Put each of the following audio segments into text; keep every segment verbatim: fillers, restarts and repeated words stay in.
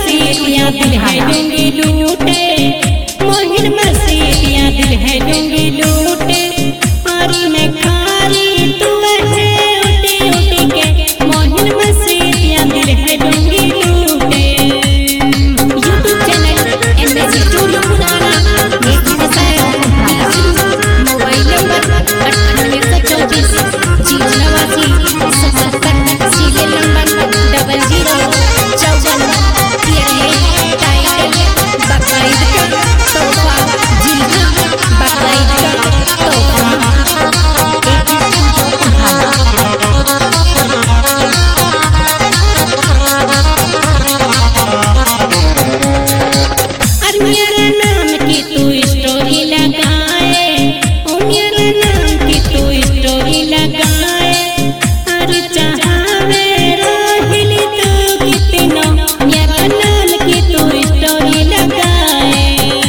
मसीतिया दिल है लूंगी लूटे, मोहिन मसीतिया दिल है लूंगी लूटे, और मैं खारी तू है उठी उठी के, मोहिन मसीतिया दिल है लूंगी लूटे। यूट्यूब चैनल एमबीसी स्टूडियो पुराना, मोबाइल नंबर अट्ठानवे सौ चौबीस जीरो नवासी सतहत्तर, सीरियल नंबर डबल जीरो चौवन। टाइटल बकरीद का तोहफा, जी हाँ बकरीद का तोहफा। और मेरा नाम की तू स्टोरी लगाए, ओ मेरा नाम की तू स्टोरी लगाए, और चाहवे रोहिल तू कितनो, मेरा नाम की तू स्टोरी लगाए।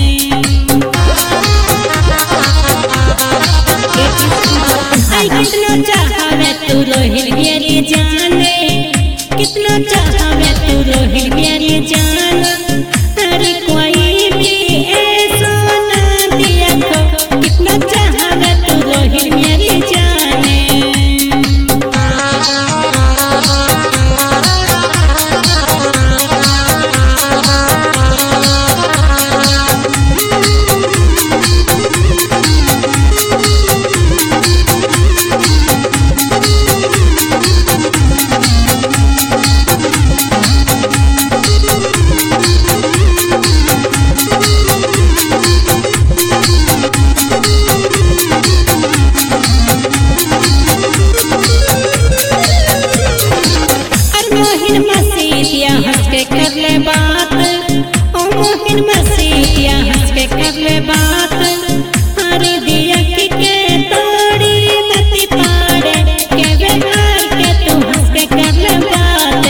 आई कितना चाहवे तू रोहिल मेरी जाने, कितना चाहवे तू रोहिल मेरी जान, अरे कोई भी ऐसा ना दिया को, कितना चाहवे तू रोहिल मेरी जाने। मोहिन मसीतिया हंस के कर ले बात, ओ मोहिन मसीतिया हंस के कर ले बात, हरी दिया के तोड़ी मती पाड़े, के बेहार के तू हंस के कर ले बात।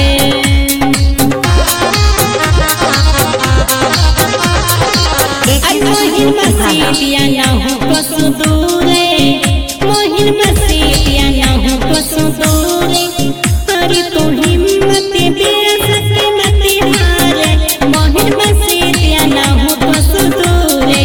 मोहिन मसीतिया ना हो को सुदूरे, मोहिन मसीतिया ना हो को सुदूरे, हरी तू हिम्मत बेसत मती हारे, मोहिन मसीतिया ना हो तो सुदूरे।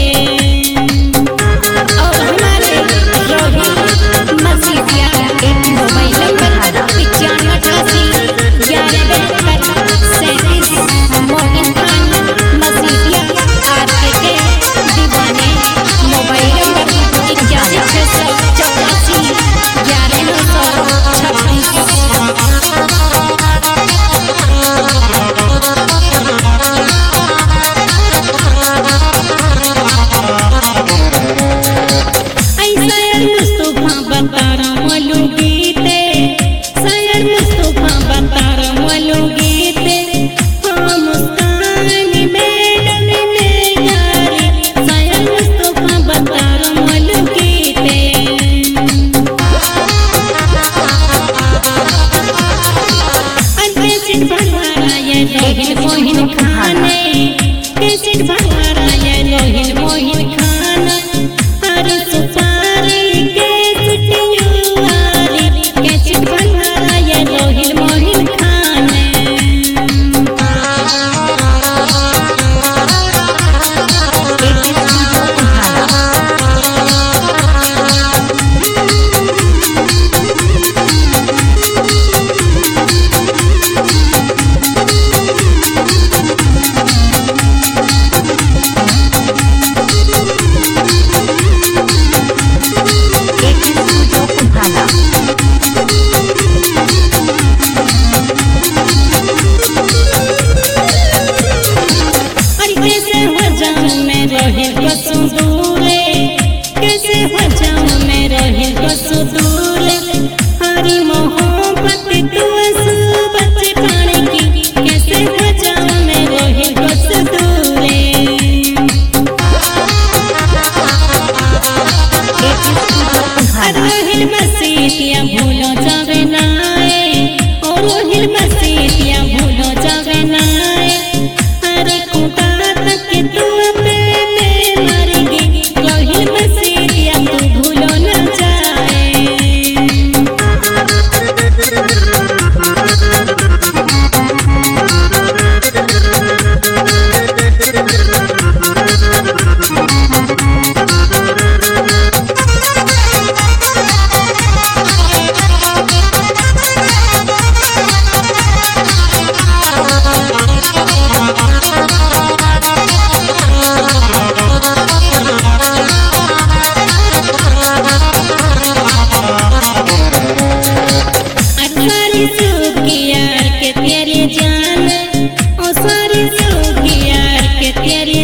और हमारे रोहिल मसीतिया एक मोबाइल नंबर पचानवे अठासी ग्यारह बहत्तर सैंतीस, मोहिन खान मसीतिया आपके के दीवाने, मोबाइल नंबर इक्यासी छः सौ चौरासी ग्यारह नौ सौ छब्बीस। मुस्तफा बतारा मलू गीते, सैयद मुस्तफा बतारा मलू गीते, हाँ मुस्कान मैडम में यारी, सैयद मुस्तफा बतारा मलू गीते। कैसेट भंडारा ये रोहिल मोहिन खाने, कैसेट भंडारा ये रोहिल मोहिन खाना, हर सुपारी के सुटियुआरी, कैसेट भंडारा ये रोहिल मोहिन खाने।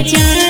जान